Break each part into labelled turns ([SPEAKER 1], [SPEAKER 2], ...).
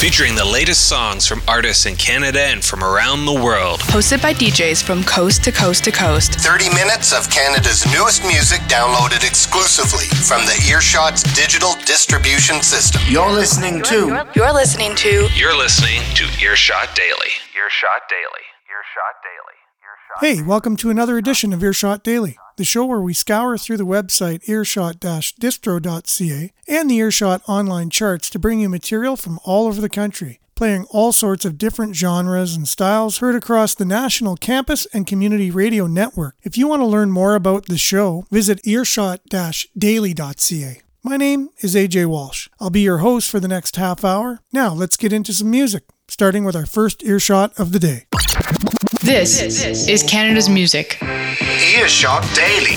[SPEAKER 1] featuring the latest songs from artists in Canada and from around the world.
[SPEAKER 2] Hosted by DJs from coast to coast to coast.
[SPEAKER 3] 30 minutes of Canada's newest music downloaded exclusively from the Earshot's digital distribution system.
[SPEAKER 4] You're listening to
[SPEAKER 1] Earshot Daily. Earshot Daily. Earshot Daily.
[SPEAKER 5] Hey, welcome to another edition of Earshot Daily, the show where we scour through the website earshot-distro.ca and the Earshot online charts to bring you material from all over the country, playing all sorts of different genres and styles heard across the national campus and community radio network. If you want to learn more about the show, visit earshot-daily.ca. My name is AJ Walsh. I'll be your host for the next half hour. Now, let's get into some music, starting with our first earshot of the day.
[SPEAKER 2] This is Canada's music.
[SPEAKER 3] Earshot Daily.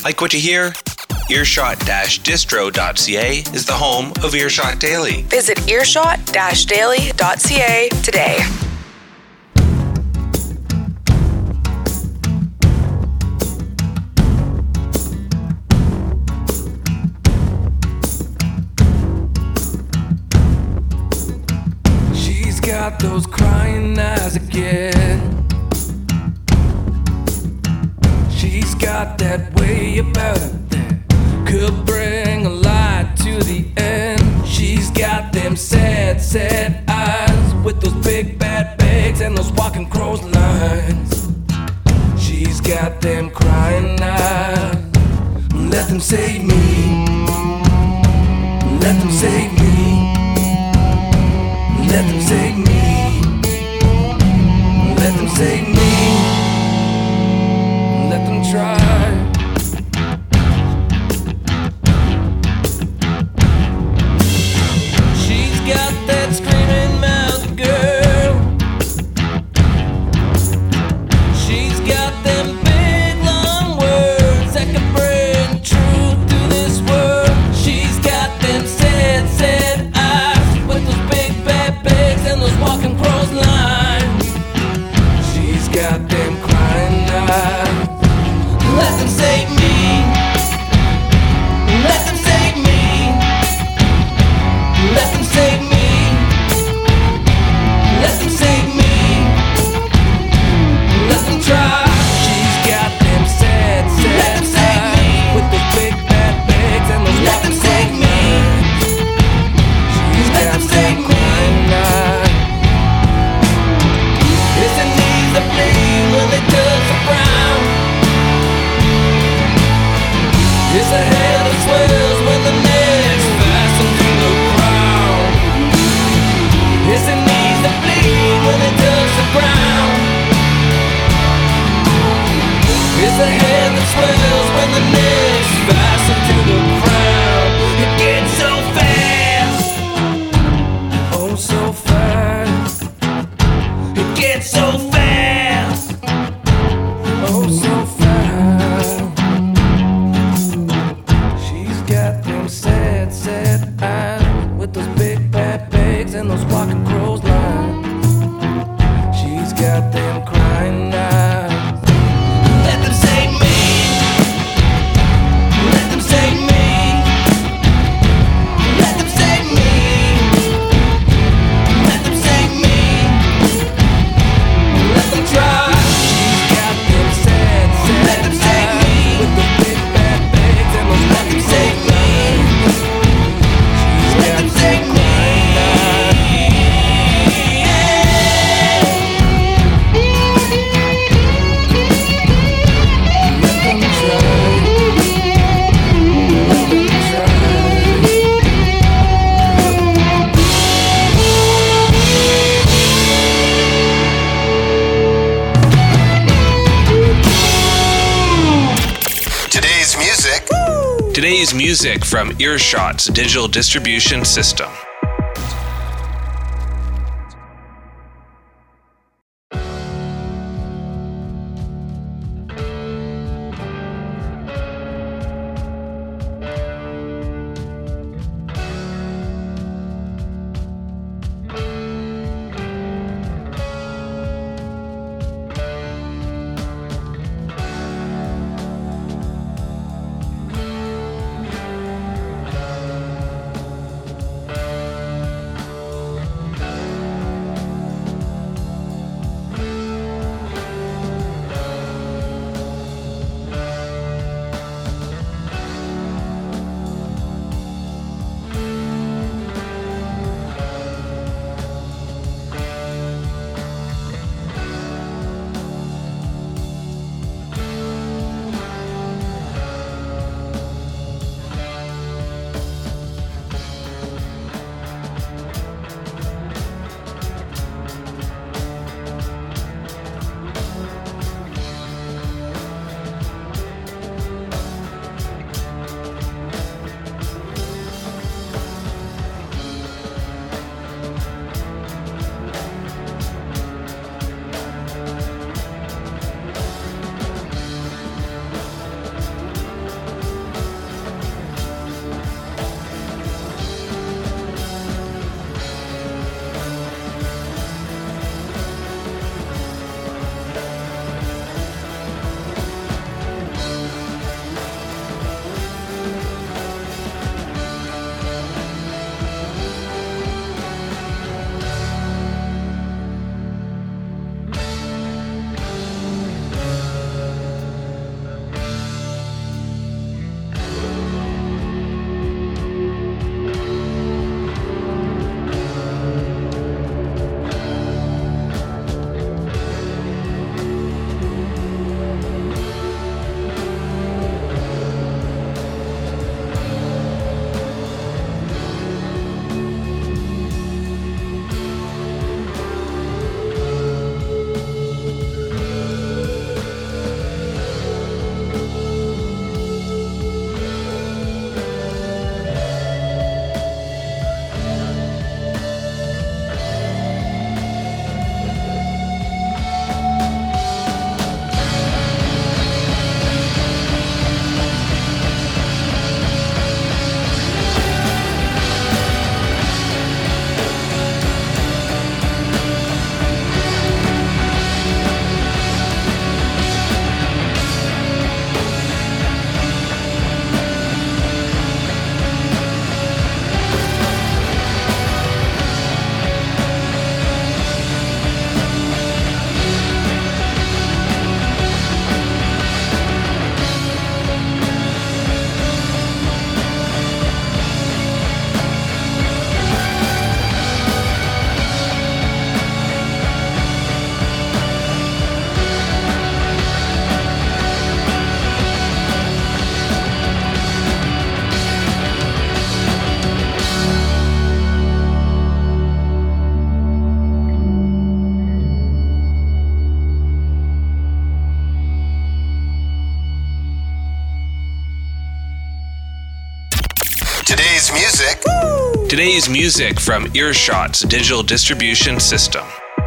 [SPEAKER 1] Like what you hear? Earshot-distro.ca is the home of Earshot Daily.
[SPEAKER 4] Visit earshot-daily.ca today.
[SPEAKER 6] She's got those crying eyes again. She's got that way about her that could bring a light to the end. She's got them sad, sad eyes with those big bad bags and those walking crow's lines. She's got them crying eyes. Let them save me. Let them save me. Let them save me. Let them save me. Let them try. She's got that screaming mouth, girl. She's got them big long words that can bring truth to this world. She's got them sad, sad eyes with those big bad bags and those walking crow's lines. She's got them crying eyes. Let them save me. Let them save me. Let them save me. Let them save me. Let them try. She's got them sad, sad eyes with those big bad bags and those walking crow's lines. She's got them crying eyes. It's the knees that bleed when they touch the ground. It's a head that swells when the neck's fastened to the ground. It's the knees that bleed when they touch the ground. It's a head that swells when the neck's fastened to the ground. It gets so fast, oh so fast. It gets so fast, oh so fast. She's got them sad, sad eyes with those big bad bags and those walking crow's lines. She's got them crying eyes. Let them save me. Let them save me. Let them save me. Let them save me. Let them try. She's got them sad, sad let them save me. With the big bad bags and those let them save me. She's let them save me. Let them try. Let them try.
[SPEAKER 3] Today's music.
[SPEAKER 1] Today's music from Earshot's digital distribution system. Today's music from Earshot's digital distribution system.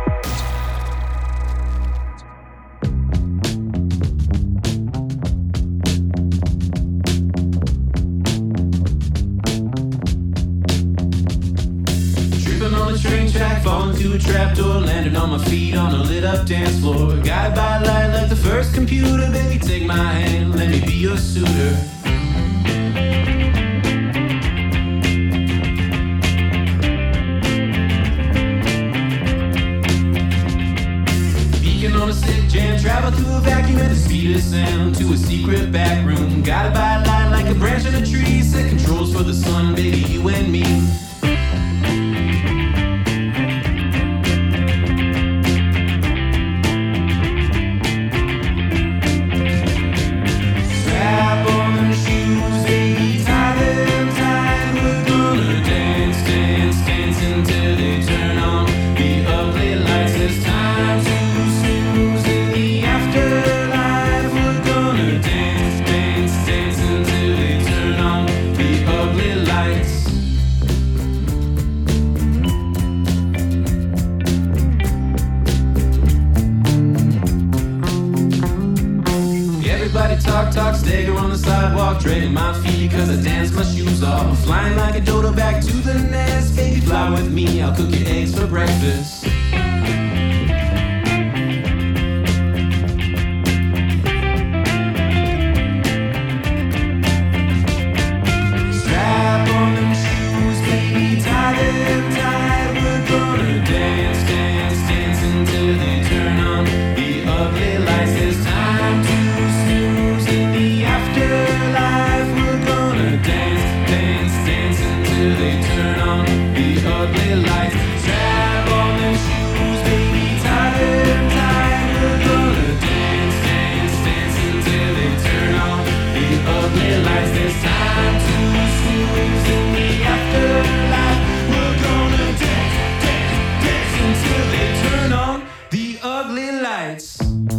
[SPEAKER 4] Train track, falling to a trapdoor, landing on my feet on a lit up dance floor. Guided by light like the first computer, baby, take my hand, let me be your suitor. Beacon on a sick jam, travel through a vacuum at the speed of sound to a secret back room. Guided by light like a branch on a tree, set controls for the sun, baby, you and me. Talk, stagger on the sidewalk, dragging my feet cause I dance my shoes off. Flying like a dodo back to the nest, baby fly with me, I'll cook your eggs for breakfast. Strap on them shoes, baby, tie them tight. We're gonna dance, dance, dance until they turn on the ugly lights. There's time to snooze in the afterlife. We're gonna dance, dance, dance until they turn on the ugly lights. Strap on them shoes, baby, tie them tight. We're gonna dance, dance, dance until they turn on the ugly lights. There's time to snooze in the afterlife. We're gonna dance, dance, dance until they turn on the ugly lights.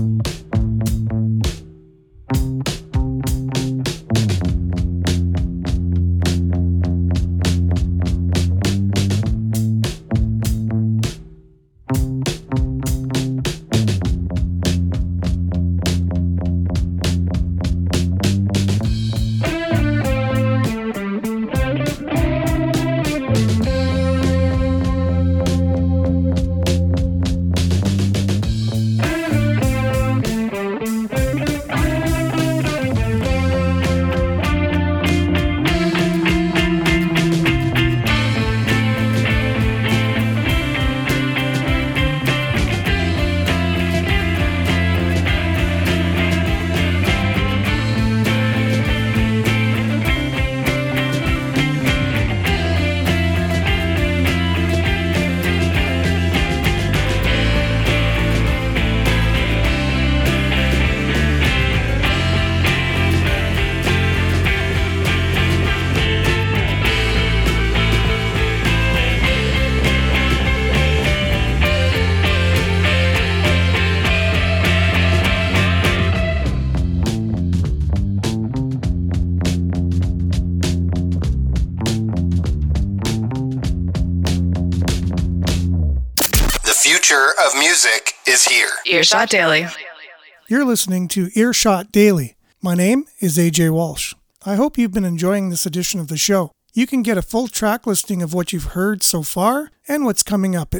[SPEAKER 3] Of music is here.
[SPEAKER 2] Earshot Daily.
[SPEAKER 5] You're listening to Earshot Daily. My name is AJ Walsh. I hope you've been enjoying this edition of the show. You can get a full track listing of what you've heard so far and what's coming up at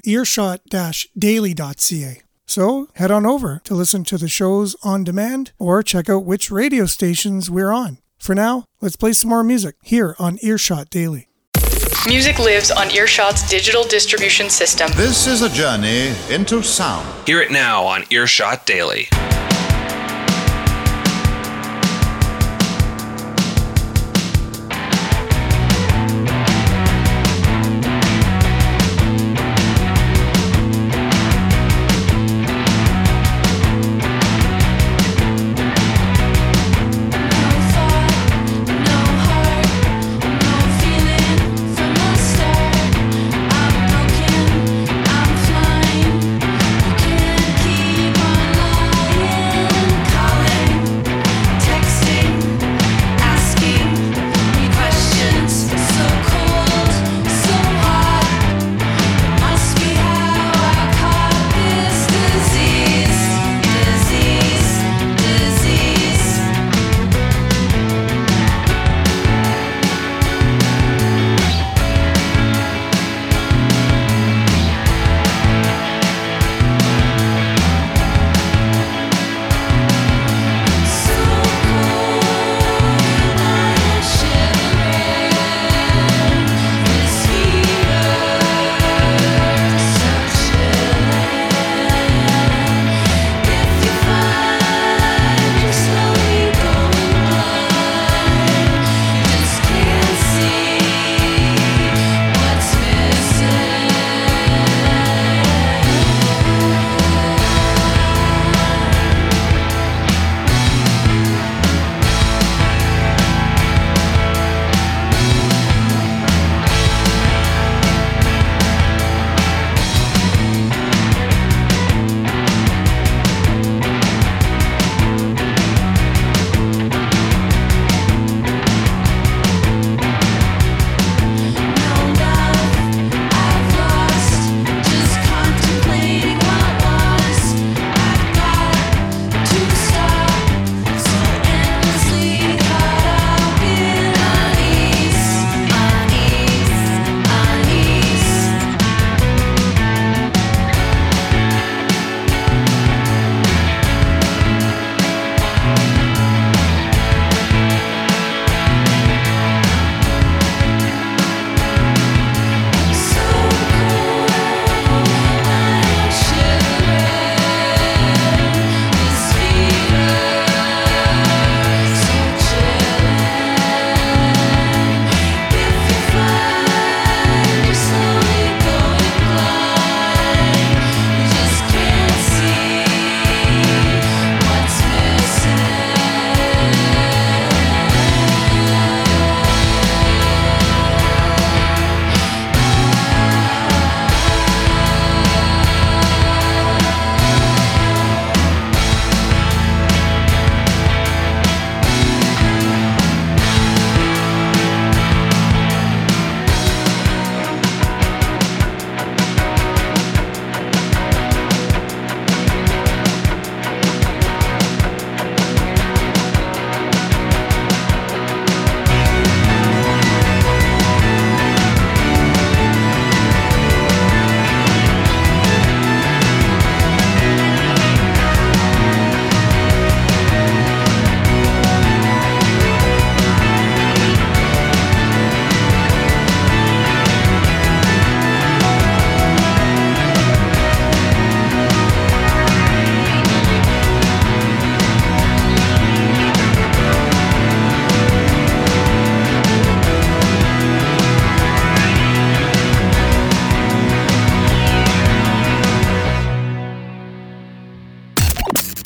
[SPEAKER 5] earshot-daily.ca. So head on over to listen to the shows on demand or check out which radio stations we're on. For now, let's play some more music here on Earshot Daily.
[SPEAKER 2] Music lives on Earshot's digital distribution system.
[SPEAKER 7] This is a journey into sound.
[SPEAKER 1] Hear it now on Earshot Daily.
[SPEAKER 8] I'm flying, you can't keep on lying.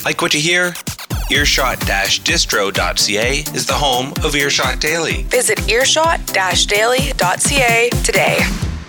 [SPEAKER 1] Like what you hear? Earshot-distro.ca is the home of Earshot Daily.
[SPEAKER 8] Visit earshot-daily.ca today.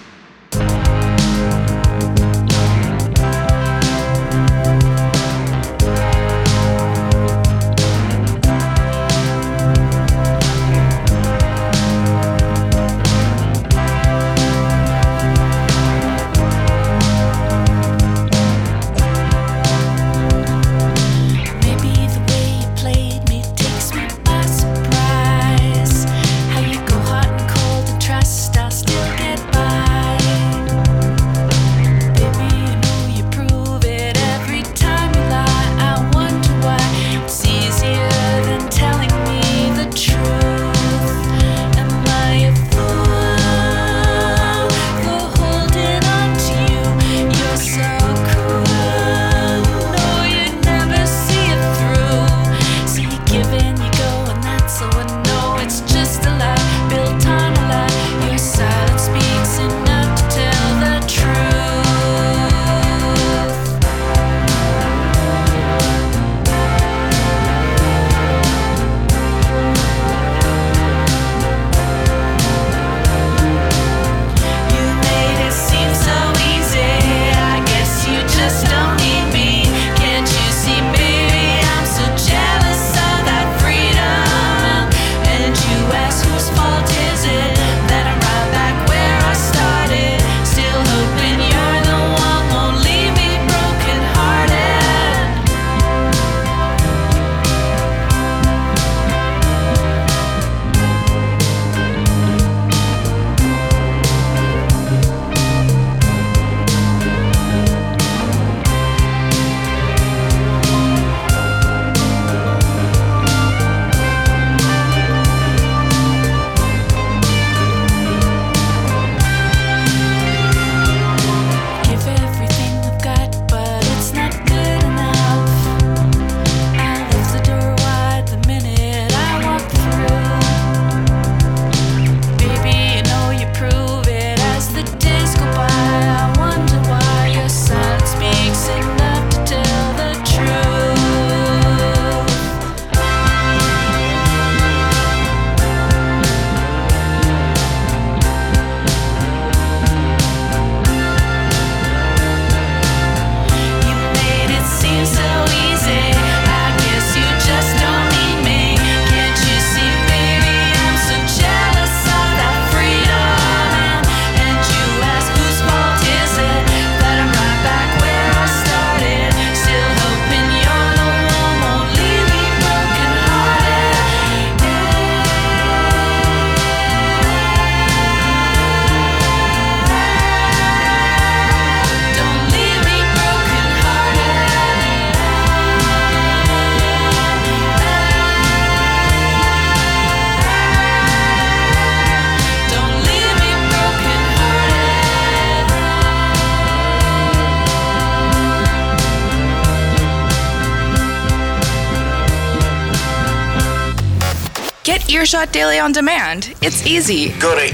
[SPEAKER 8] Earshot Daily on demand. It's easy.
[SPEAKER 9] Go to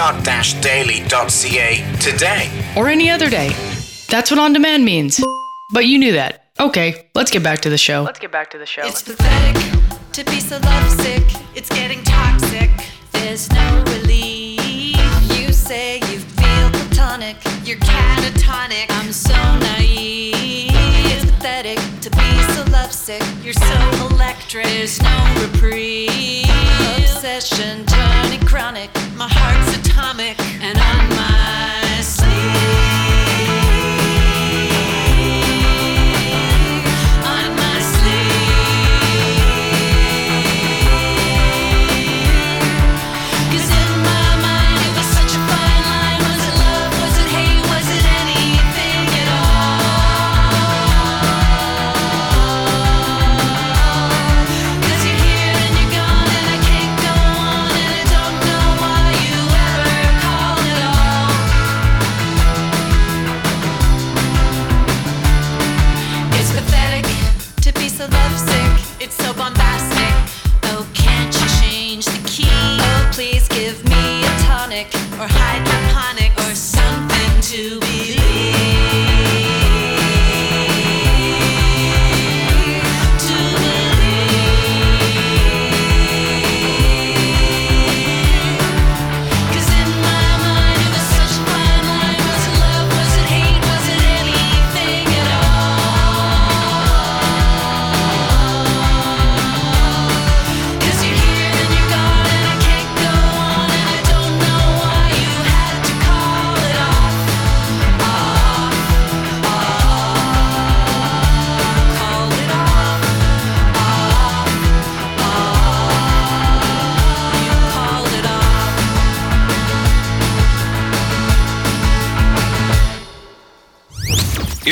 [SPEAKER 9] earshot-daily.ca today.
[SPEAKER 2] Or any other day. That's what on demand means. But you knew that. Okay, let's get back to the show.
[SPEAKER 10] It's pathetic to be so lovesick. It's getting toxic. There's no relief. You say you feel platonic. You're catatonic. I'm so naive. It's pathetic to be so lovesick. You're so electric. There's no reprieve. Obsession turning chronic. My heart's atomic. And on my sleeve.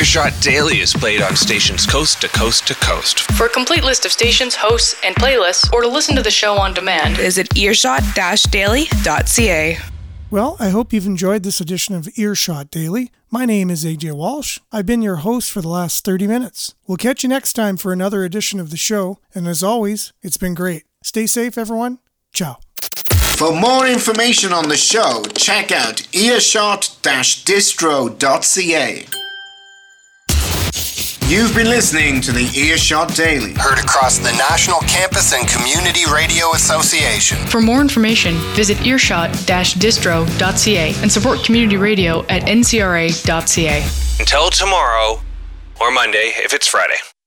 [SPEAKER 1] Earshot Daily is played on stations coast to coast to coast.
[SPEAKER 2] For a complete list of stations, hosts, and playlists, or to listen to the show on demand,
[SPEAKER 8] Visit earshot-daily.ca.
[SPEAKER 5] Well, I hope you've enjoyed this edition of Earshot Daily. My name is AJ Walsh. I've been your host for the last 30 minutes. We'll catch you next time for another edition of the show. And as always, it's been great. Stay safe, everyone. Ciao.
[SPEAKER 3] For more information on the show, check out earshot-distro.ca. You've been listening to the Earshot Daily. Heard across the National Campus and Community Radio Association.
[SPEAKER 2] For more information, visit earshot-distro.ca and support community radio at ncra.ca.
[SPEAKER 1] Until tomorrow, or Monday if it's Friday.